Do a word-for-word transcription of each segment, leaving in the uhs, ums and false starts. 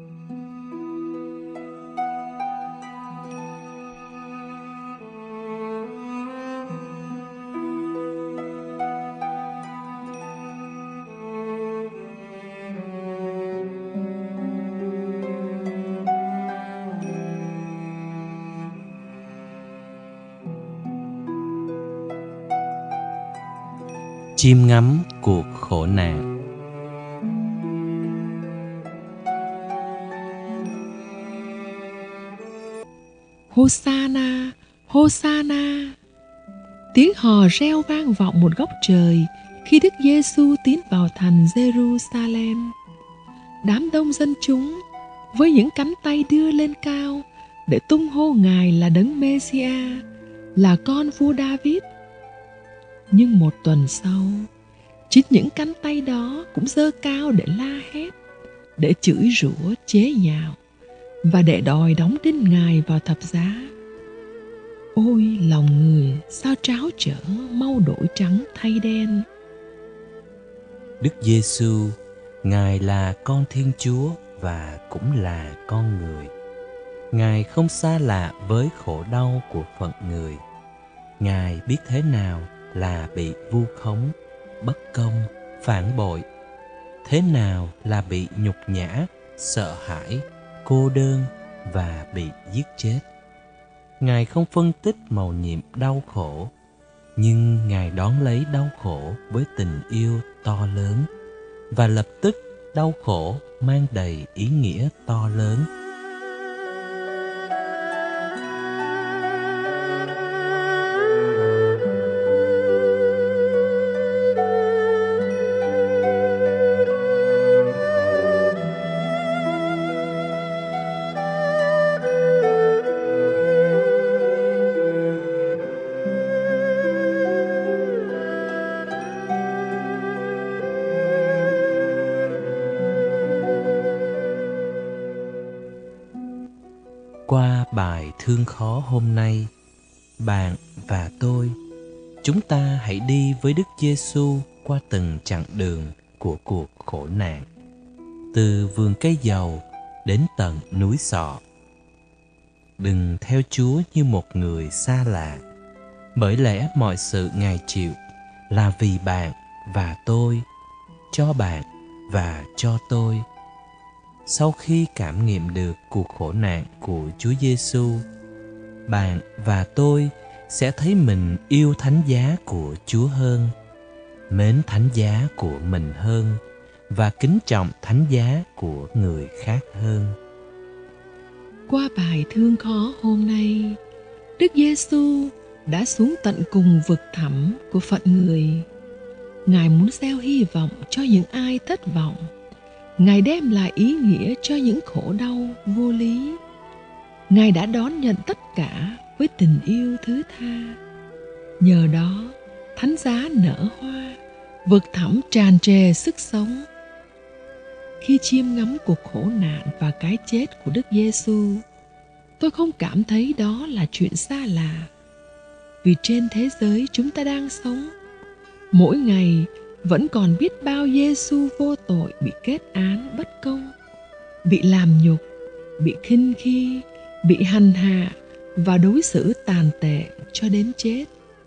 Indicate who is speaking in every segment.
Speaker 1: Chiêm ngắm cuộc khổ nạn.
Speaker 2: Hosanna, Hosanna. Tiếng hò reo vang vọng một góc trời khi Đức Giêsu tiến vào thành Jerusalem. Đám đông dân chúng với những cánh tay đưa lên cao để tung hô Ngài là Đấng Mê-si-a, là con vua David. Nhưng một tuần sau, chính những cánh tay đó cũng giơ cao để la hét, để chửi rủa chế nhạo và để đòi đóng đinh Ngài vào thập giá. Ôi lòng người sao tráo trở, mau đổi trắng thay đen.
Speaker 1: Đức Giêsu, Ngài là con Thiên Chúa và cũng là con người. Ngài không xa lạ với khổ đau của phận người. Ngài biết thế nào là bị vu khống, bất công, phản bội, thế nào là bị nhục nhã, sợ hãi, cô đơn và bị giết chết. Ngài không phân tích màu nhiệm đau khổ, nhưng Ngài đón lấy đau khổ với tình yêu to lớn, và lập tức đau khổ mang đầy ý nghĩa to lớn. Qua bài thương khó hôm nay, bạn và tôi, chúng ta hãy đi với Đức Giêsu qua từng chặng đường của cuộc khổ nạn, từ vườn cây dầu đến tận núi Sọ. Đừng theo Chúa như một người xa lạ, bởi lẽ mọi sự Ngài chịu là vì bạn và tôi, cho bạn và cho tôi. Sau khi cảm nghiệm được cuộc khổ nạn của Chúa Giêsu, bạn và tôi sẽ thấy mình yêu thánh giá của Chúa hơn, mến thánh giá của mình hơn và kính trọng thánh giá của người khác hơn.
Speaker 2: Qua bài thương khó hôm nay, Đức Giêsu đã xuống tận cùng vực thẳm của phận người. Ngài muốn gieo hy vọng cho những ai thất vọng. Ngài đem lại ý nghĩa cho những khổ đau vô lý. Ngài đã đón nhận tất cả với tình yêu thứ tha. Nhờ đó, thánh giá nở hoa, vực thẳm tràn trề sức sống. Khi chiêm ngắm cuộc khổ nạn và cái chết của Đức Giêsu, tôi không cảm thấy đó là chuyện xa lạ. Vì trên thế giới chúng ta đang sống, mỗi ngày vẫn còn biết bao Giêsu vô tội bị kết án bất công, bị làm nhục, bị khinh khi, bị hành hạ và đối xử tàn tệ cho đến chết.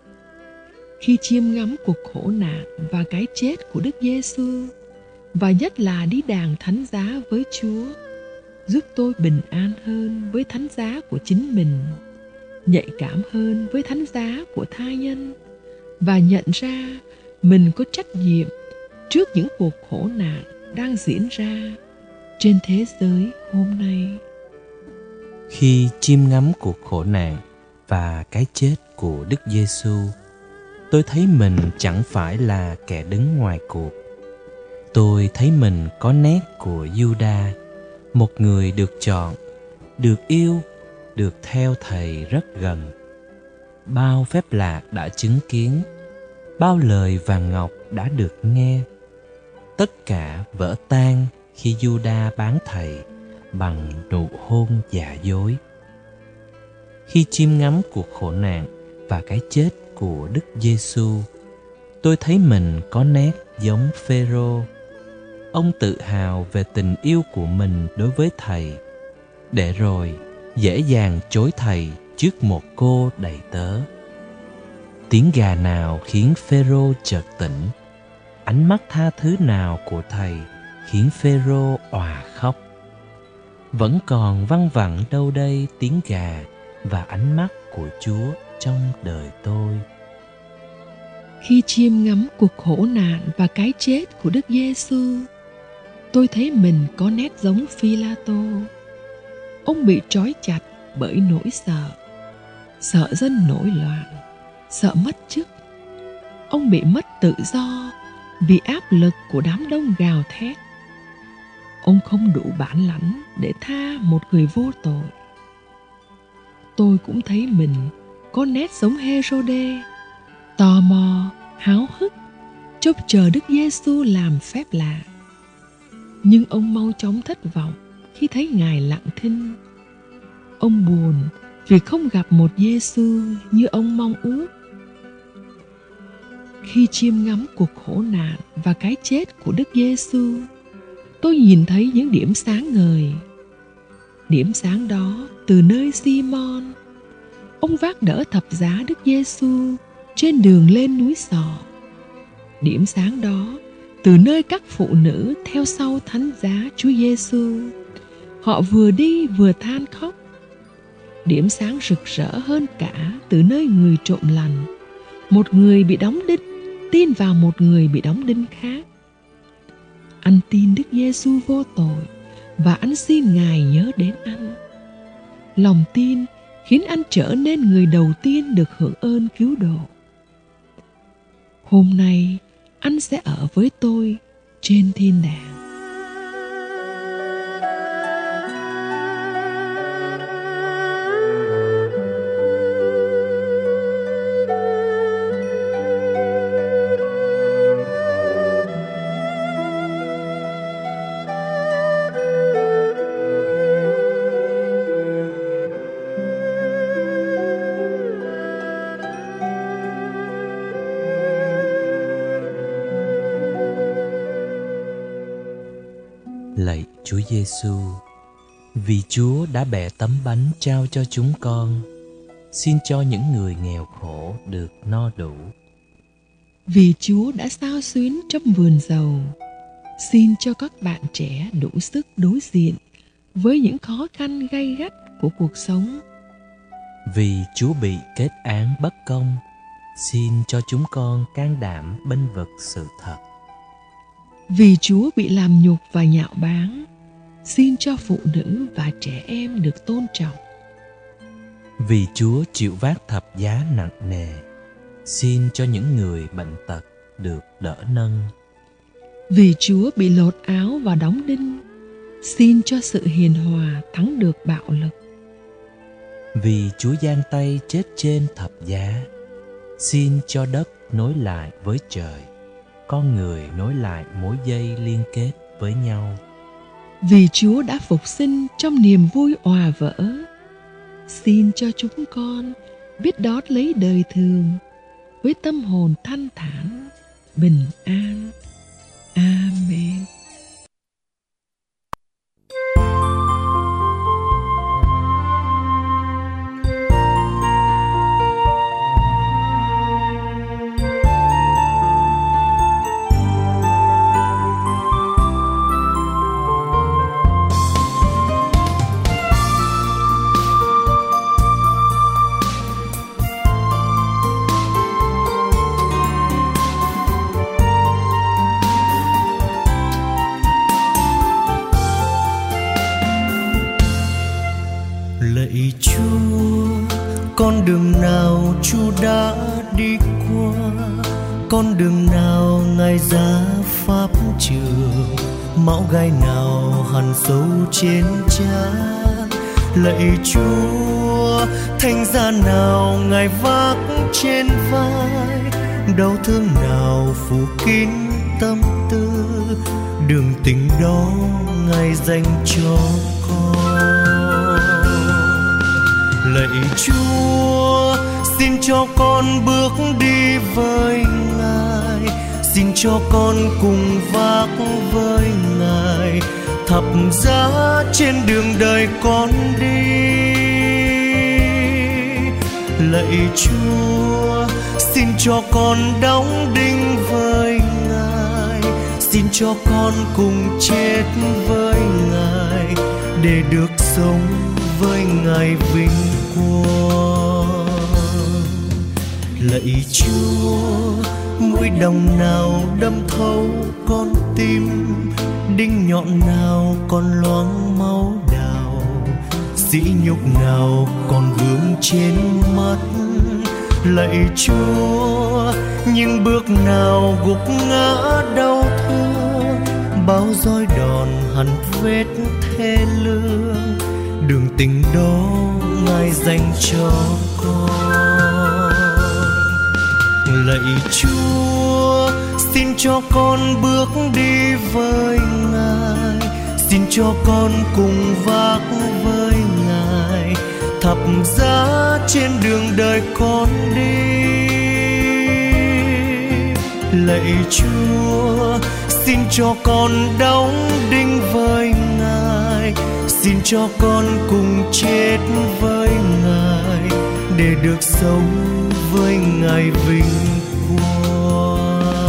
Speaker 2: Khi chiêm ngắm cuộc khổ nạn và cái chết của Đức Giêsu, và nhất là đi đàng thánh giá với Chúa, giúp tôi bình an hơn với thánh giá của chính mình, nhạy cảm hơn với thánh giá của tha nhân, và nhận ra mình có trách nhiệm trước những cuộc khổ nạn đang diễn ra trên thế giới hôm nay.
Speaker 1: Khi chiêm ngắm cuộc khổ nạn và cái chết của Đức Giêsu, tôi thấy mình chẳng phải là kẻ đứng ngoài cuộc. Tôi thấy mình có nét của Giu-đa, một người được chọn, được yêu, được theo Thầy rất gần. Bao phép lạ đã chứng kiến, bao lời vàng ngọc đã được nghe. Tất cả vỡ tan khi Giu-đa bán Thầy bằng nụ hôn giả dối. Khi chiêm ngắm cuộc khổ nạn và cái chết của Đức Giêsu, tôi thấy mình có nét giống Phêrô. ông tự hào về tình yêu của mình đối với thầy, để rồi dễ dàng chối thầy trước một cô đầy tớ. Tiếng gà nào khiến Phêrô chợt tỉnh, ánh mắt tha thứ nào của thầy khiến Phêrô òa khóc. Vẫn còn văng vẳng đâu đây tiếng gà và ánh mắt của Chúa trong đời tôi.
Speaker 2: Khi chiêm ngắm cuộc khổ nạn và cái chết của Đức Giêsu, tôi thấy mình có nét giống Phi-la-tô. Ông bị trói chặt bởi nỗi sợ, sợ dân nổi loạn, sợ mất chức. Ông bị mất tự do vì áp lực của đám đông gào thét. Ông không đủ bản lãnh để tha một người vô tội. Tôi cũng thấy mình có nét giống Hê-rô-đê, tò mò, háo hức, trông chờ Đức Giêsu làm phép lạ. Nhưng ông mau chóng thất vọng khi thấy Ngài lặng thinh. Ông buồn vì không gặp một Giêsu như ông mong ước. Khi chiêm ngắm cuộc khổ nạn và cái chết của Đức Giêsu, tôi nhìn thấy những điểm sáng ngời. Điểm sáng đó từ nơi Si-môn. Ông vác đỡ thập giá Đức Giêsu trên đường lên núi Sò. Điểm sáng đó từ nơi các phụ nữ theo sau thánh giá Chúa Giêsu. Họ vừa đi vừa than khóc. Điểm sáng rực rỡ hơn cả từ nơi người trộm lành, một người bị đóng đinh tin vào một người bị đóng đinh khác. Anh tin Đức Giêsu vô tội và anh xin Ngài nhớ đến anh. Lòng tin khiến anh trở nên người đầu tiên được hưởng ơn cứu độ. Hôm nay anh sẽ ở với tôi trên thiên đàng.
Speaker 1: Lạy Chúa Giêsu, vì Chúa đã bẻ tấm bánh trao cho chúng con, xin cho những người nghèo khổ được no đủ.
Speaker 2: Vì Chúa đã xao xuyến trong vườn dầu, xin cho các bạn trẻ đủ sức đối diện với những khó khăn gay gắt của cuộc sống.
Speaker 1: Vì Chúa bị kết án bất công, xin cho chúng con can đảm bênh vực sự thật.
Speaker 2: Vì Chúa bị làm nhục và nhạo báng, xin cho phụ nữ và trẻ em được tôn trọng.
Speaker 1: Vì Chúa chịu vác thập giá nặng nề, xin cho những người bệnh tật được đỡ nâng.
Speaker 2: Vì Chúa bị lột áo và đóng đinh, xin cho sự hiền hòa thắng được bạo lực.
Speaker 1: Vì Chúa giang tay chết trên thập giá, xin cho đất nối lại với trời, con người nối lại mối dây liên kết với nhau.
Speaker 2: Vì Chúa đã phục sinh trong niềm vui òa vỡ, xin cho chúng con biết đón lấy đời thường với tâm hồn thanh thản, bình an. Amen.
Speaker 3: Lạy Chúa, con đường nào Chúa đã đi qua, con đường nào Ngài ra pháp trường, mão gai nào hằn sâu trên trán. Lạy Chúa, thánh giá nào Ngài vác trên vai, đau thương nào phủ kín tâm tư, đường tình đó Ngài dành cho con. Lạy Chúa, xin cho con bước đi với Ngài, xin cho con cùng vác với Ngài thập giá trên đường đời con đi. Lạy Chúa, xin cho con đóng đinh với Ngài, xin cho con cùng chết với Ngài để được sống với Ngài vinh quang. Lạy Chúa, mũi đồng nào đâm thấu con tim, đinh nhọn nào còn loáng máu đào, sỉ nhục nào còn vương trên mắt. Lạy Chúa, những bước nào gục ngã đau thương, bao roi đòn hằn vết thê lương, đường tình đó Ngài dành cho con. Lạy Chúa, xin cho con bước đi với Ngài, xin cho con cùng vác với Ngài thập giá trên đường đời con đi. Lạy Chúa, xin cho con đóng đinh với Ngài, xin cho con cùng chết với Ngài để được sống với Ngài vinh quang.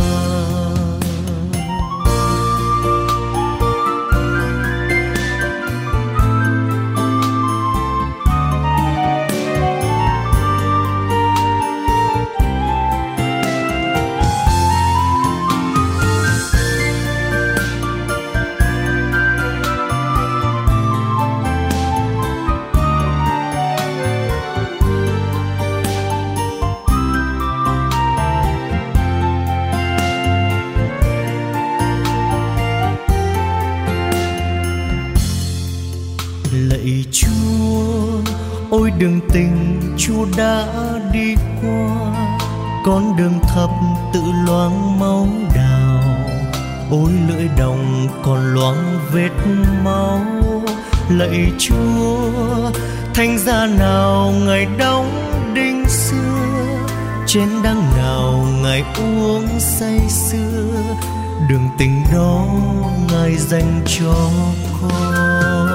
Speaker 3: Lạy Chúa, ôi đường tình Chúa đã đi qua, con đường thập tự loáng máu đào, ôi lưỡi đồng còn loáng vết máu. Lạy Chúa, thánh giá nào Ngài đóng đinh xưa, chén đắng nào Ngài uống say sưa, đường tình đó Ngài dành cho con.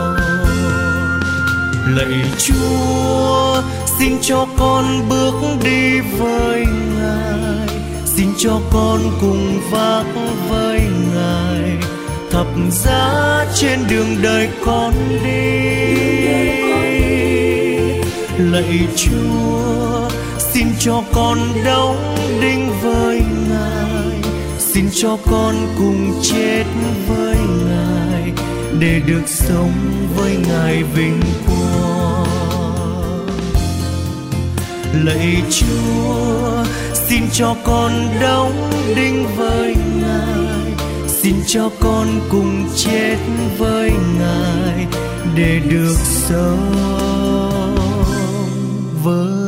Speaker 3: Lạy Chúa, xin cho con bước đi với Ngài, xin cho con cùng vác với Ngài thập giá trên đường đời con đi. Lạy Chúa, xin cho con đóng đinh với Ngài, xin cho con cùng chết với Ngài để được sống với Ngài vinh quang. Lạy Chúa, xin cho con đóng đinh với Ngài, xin cho con cùng chết với Ngài để được sống với